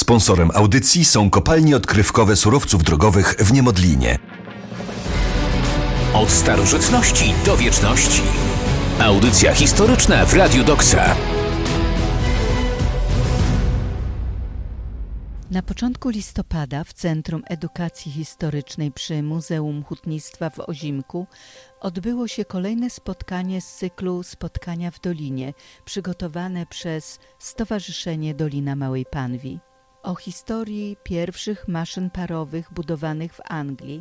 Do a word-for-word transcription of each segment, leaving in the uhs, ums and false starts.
Sponsorem audycji są kopalnie odkrywkowe surowców drogowych w Niemodlinie. Od starożytności do wieczności. Audycja historyczna w Radiu Doksa. Na początku listopada w Centrum Edukacji Historycznej przy Muzeum Hutnictwa w Ozimku odbyło się kolejne spotkanie z cyklu Spotkania w Dolinie, przygotowane przez Stowarzyszenie Dolina Małej Panwi. O historii pierwszych maszyn parowych budowanych w Anglii,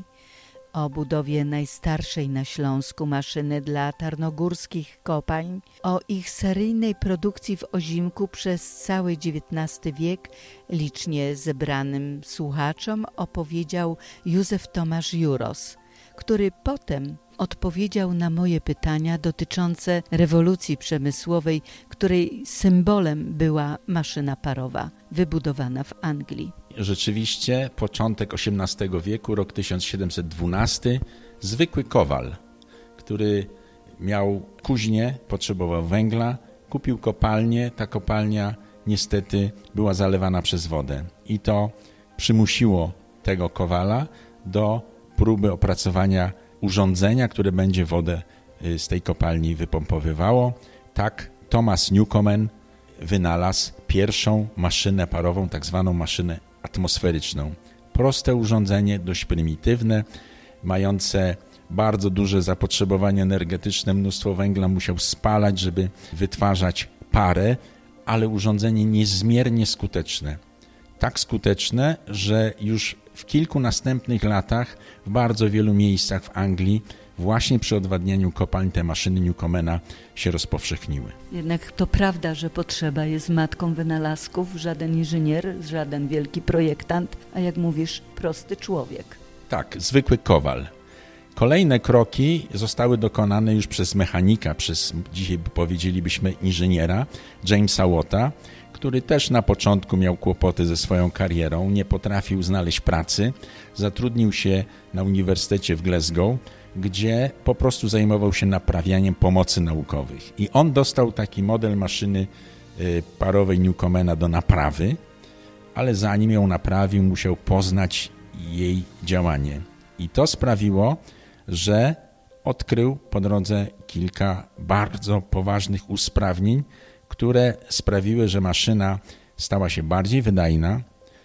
o budowie najstarszej na Śląsku maszyny dla tarnogórskich kopalń, o ich seryjnej produkcji w Ozimku przez cały dziewiętnasty wiek licznie zebranym słuchaczom opowiedział Józef Tomasz Juros, który potem odpowiedział na moje pytania dotyczące rewolucji przemysłowej, której symbolem była maszyna parowa wybudowana w Anglii. Rzeczywiście początek osiemnastego wieku, rok tysiąc siedemset dwunasty, zwykły kowal, który miał kuźnię, potrzebował węgla, kupił kopalnię, ta kopalnia niestety była zalewana przez wodę i to przymusiło tego kowala do próby opracowania urządzenia, które będzie wodę z tej kopalni wypompowywało. Tak Thomas Newcomen wynalazł pierwszą maszynę parową, tak zwaną maszynę atmosferyczną. Proste urządzenie, dość prymitywne, mające bardzo duże zapotrzebowanie energetyczne, mnóstwo węgla musiał spalać, żeby wytwarzać parę, ale urządzenie niezmiernie skuteczne. Tak skuteczne, że już w kilku następnych latach w bardzo wielu miejscach w Anglii właśnie przy odwadnianiu kopalń te maszyny Newcomena się rozpowszechniły. Jednak to prawda, że potrzeba jest matką wynalazków, żaden inżynier, żaden wielki projektant, a jak mówisz, prosty człowiek. Tak, zwykły kowal. Kolejne kroki zostały dokonane już przez mechanika, przez dzisiaj powiedzielibyśmy inżyniera, Jamesa Watta, który też na początku miał kłopoty ze swoją karierą, nie potrafił znaleźć pracy, zatrudnił się na Uniwersytecie w Glasgow, gdzie po prostu zajmował się naprawianiem pomocy naukowych. I on dostał taki model maszyny parowej Newcomena do naprawy, ale zanim ją naprawił, musiał poznać jej działanie. I to sprawiło, że odkrył po drodze kilka bardzo poważnych usprawnień, które sprawiły, że maszyna stała się bardziej wydajna,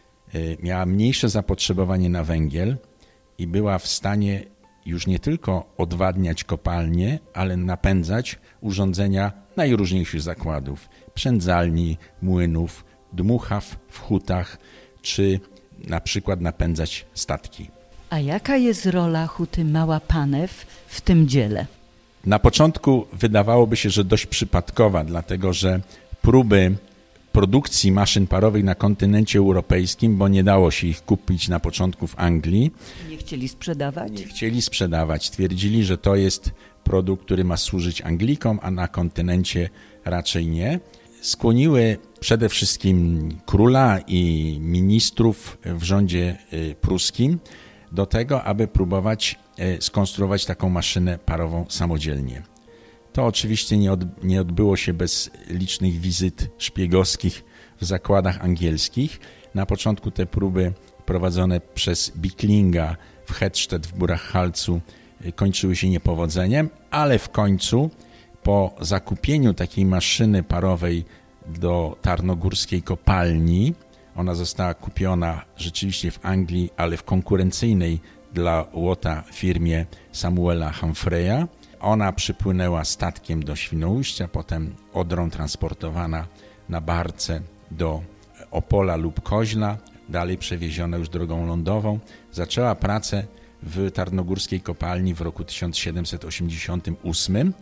miała mniejsze zapotrzebowanie na węgiel i była w stanie już nie tylko odwadniać kopalnie, ale napędzać urządzenia najróżniejszych zakładów, przędzalni, młynów, dmuchaw w hutach, czy na przykład napędzać statki. A jaka jest rola huty Mała Panew w tym dziele? Na początku wydawałoby się, że dość przypadkowa, dlatego że próby produkcji maszyn parowych na kontynencie europejskim, bo nie dało się ich kupić na początku w Anglii. Nie chcieli sprzedawać? Nie chcieli sprzedawać. Twierdzili, że to jest produkt, który ma służyć Anglikom, a na kontynencie raczej nie. Skłoniły przede wszystkim króla i ministrów w rządzie pruskim do tego, aby próbować skonstruować taką maszynę parową samodzielnie. To oczywiście nie, od, nie odbyło się bez licznych wizyt szpiegowskich w zakładach angielskich. Na początku te próby prowadzone przez Bicklinga w Hedstedt w Burachhalcu kończyły się niepowodzeniem, ale w końcu po zakupieniu takiej maszyny parowej do tarnogórskiej kopalni, ona została kupiona rzeczywiście w Anglii, ale w konkurencyjnej dla Watta firmie Samuela Humphreya. Ona przypłynęła statkiem do Świnoujścia, potem Odrą transportowana na barce do Opola lub Koźla, dalej przewieziona już drogą lądową. Zaczęła pracę w tarnogórskiej kopalni w roku tysiąc siedemset osiemdziesiątym ósmym,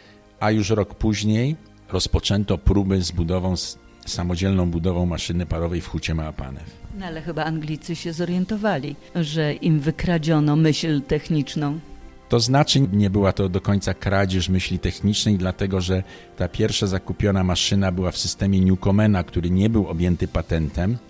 a już rok później rozpoczęto próby z budową, z samodzielną budową maszyny parowej w hucie Mała Panew. No ale chyba Anglicy się zorientowali, że im wykradziono myśl techniczną. To znaczy nie była to do końca kradzież myśli technicznej, dlatego że ta pierwsza zakupiona maszyna była w systemie Newcomena, który nie był objęty patentem.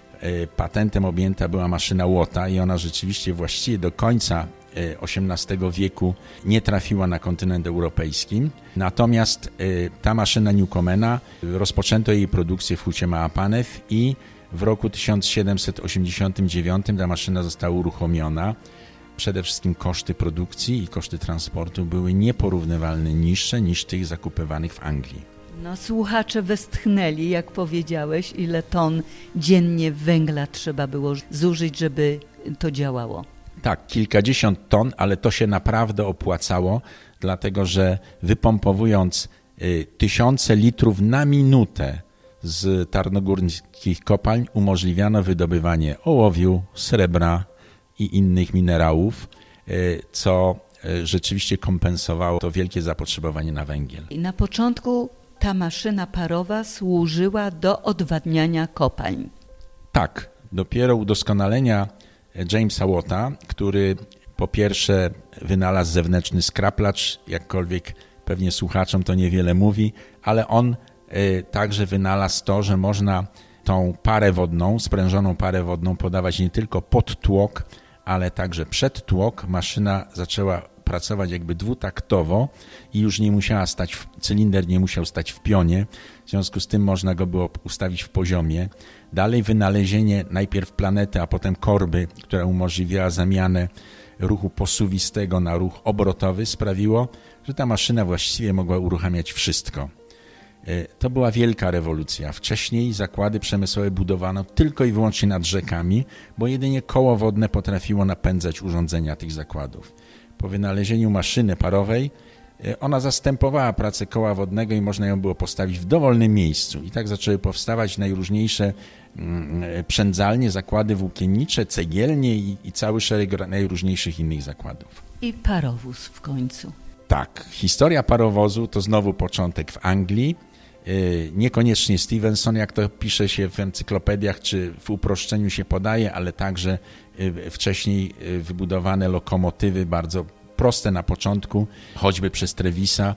Patentem objęta była maszyna Watta i ona rzeczywiście właściwie do końca osiemnastego wieku nie trafiła na kontynent europejski. Natomiast ta maszyna Newcomena, rozpoczęto jej produkcję w hucie Mała Panew i W roku tysiąc siedemset osiemdziesiątym dziewiątym ta maszyna została uruchomiona. Przede wszystkim koszty produkcji i koszty transportu były nieporównywalnie niższe niż tych zakupywanych w Anglii. No, słuchacze westchnęli, jak powiedziałeś, ile ton dziennie węgla trzeba było zużyć, żeby to działało. Tak, kilkadziesiąt ton, ale to się naprawdę opłacało, dlatego że wypompowując y, tysiące litrów na minutę z tarnogórskich kopalń umożliwiano wydobywanie ołowiu, srebra i innych minerałów, y, co y, rzeczywiście kompensowało to wielkie zapotrzebowanie na węgiel. I na początku ta maszyna parowa służyła do odwadniania kopalń. Tak, dopiero udoskonalenia Jamesa Watta, który po pierwsze wynalazł zewnętrzny skraplacz, jakkolwiek pewnie słuchaczom to niewiele mówi, ale on y, także wynalazł to, że można tą parę wodną, sprężoną parę wodną podawać nie tylko pod tłok, ale także przed tłok. Maszyna zaczęła pracować jakby dwutaktowo i już nie musiała stać, w, cylinder nie musiał stać w pionie, w związku z tym można go było ustawić w poziomie. Dalej wynalezienie najpierw planety, a potem korby, która umożliwiała zamianę ruchu posuwistego na ruch obrotowy, sprawiło, że ta maszyna właściwie mogła uruchamiać wszystko. To była wielka rewolucja. Wcześniej zakłady przemysłowe budowano tylko i wyłącznie nad rzekami, bo jedynie koło wodne potrafiło napędzać urządzenia tych zakładów. Po wynalezieniu maszyny parowej ona zastępowała pracę koła wodnego i można ją było postawić w dowolnym miejscu. I tak zaczęły powstawać najróżniejsze przędzalnie, zakłady włókiennicze, cegielnie i, i cały szereg najróżniejszych innych zakładów. I parowóz w końcu. Tak, historia parowozu to znowu początek w Anglii. Niekoniecznie Stevenson, jak to pisze się w encyklopediach, czy w uproszczeniu się podaje, ale także wcześniej wybudowane lokomotywy, bardzo proste na początku, choćby przez Trevisa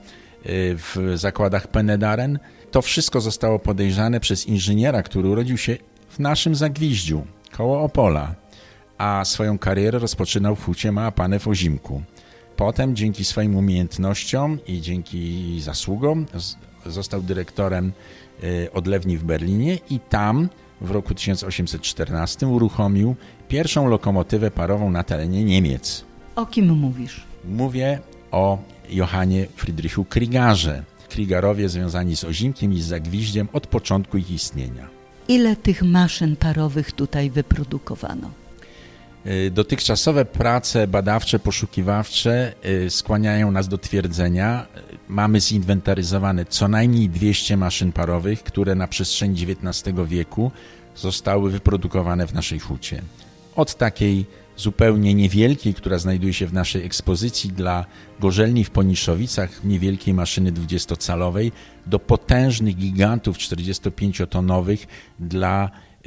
w zakładach Penedaren. To wszystko zostało podejrzane przez inżyniera, który urodził się w naszym Zagwiździu, koło Opola, a swoją karierę rozpoczynał w hucie Małapane w Ozimku. Potem dzięki swoim umiejętnościom i dzięki zasługom został dyrektorem odlewni w Berlinie i tam w roku tysiąc osiemset czternastym uruchomił pierwszą lokomotywę parową na terenie Niemiec. O kim mówisz? Mówię o Johannie Friedrichu Kriegerze. Kriegerowie związani z Ozimkiem i z Zagwiździem od początku ich istnienia. Ile tych maszyn parowych tutaj wyprodukowano? Dotychczasowe prace badawcze, poszukiwawcze skłaniają nas do twierdzenia, mamy zinwentaryzowane co najmniej dwieście maszyn parowych, które na przestrzeni dziewiętnastego wieku zostały wyprodukowane w naszej hucie. Od takiej zupełnie niewielkiej, która znajduje się w naszej ekspozycji dla gorzelni w Poniszowicach, niewielkiej maszyny dwudziestocalowej, do potężnych gigantów czterdziestopięciotonowych dla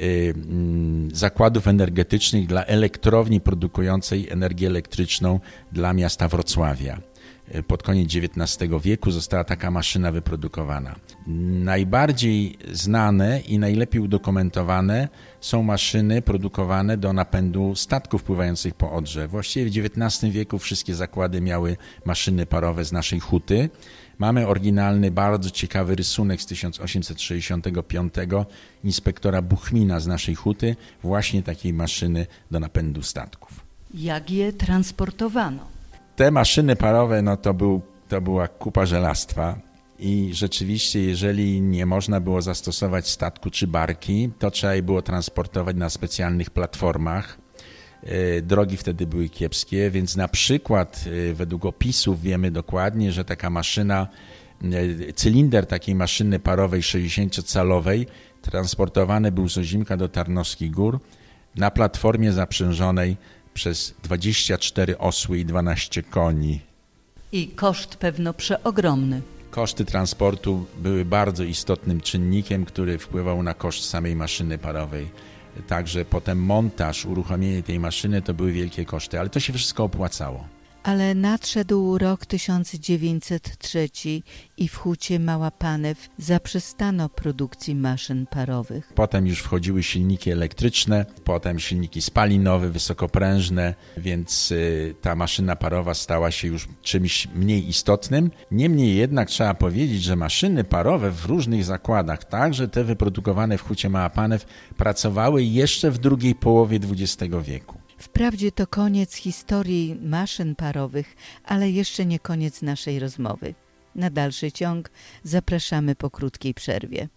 zakładów energetycznych, dla elektrowni produkującej energię elektryczną dla miasta Wrocławia. Pod koniec dziewiętnastego wieku została taka maszyna wyprodukowana. Najbardziej znane i najlepiej udokumentowane są maszyny produkowane do napędu statków pływających po Odrze. Właściwie w dziewiętnastym wieku wszystkie zakłady miały maszyny parowe z naszej huty. Mamy oryginalny, bardzo ciekawy rysunek z tysiąc osiemset sześćdziesiątego piątego inspektora Buchmina z naszej huty, właśnie takiej maszyny do napędu statków. Jak je transportowano? Te maszyny parowe, no to, był, to była kupa żelastwa i rzeczywiście, jeżeli nie można było zastosować statku czy barki, to trzeba je było transportować na specjalnych platformach. Drogi wtedy były kiepskie, więc na przykład według opisów wiemy dokładnie, że taka maszyna, cylinder takiej maszyny parowej sześćdziesięciocalowej transportowany był z Ozimka do Tarnowskich Gór na platformie zaprzężonej przez dwadzieścia cztery osły i dwanaście koni. I koszt pewno przeogromny. Koszty transportu były bardzo istotnym czynnikiem, który wpływał na koszt samej maszyny parowej. Także potem montaż, uruchomienie tej maszyny to były wielkie koszty, ale to się wszystko opłacało. Ale nadszedł rok tysiąc dziewięćset trzeci i w Hucie Mała Panew zaprzestano produkcji maszyn parowych. Potem już wchodziły silniki elektryczne, potem silniki spalinowe, wysokoprężne, więc y, ta maszyna parowa stała się już czymś mniej istotnym. Niemniej jednak trzeba powiedzieć, że maszyny parowe w różnych zakładach, także te wyprodukowane w Hucie Mała Panew, pracowały jeszcze w drugiej połowie dwudziestego wieku. Wprawdzie to koniec historii maszyn parowych, ale jeszcze nie koniec naszej rozmowy. Na dalszy ciąg zapraszamy po krótkiej przerwie.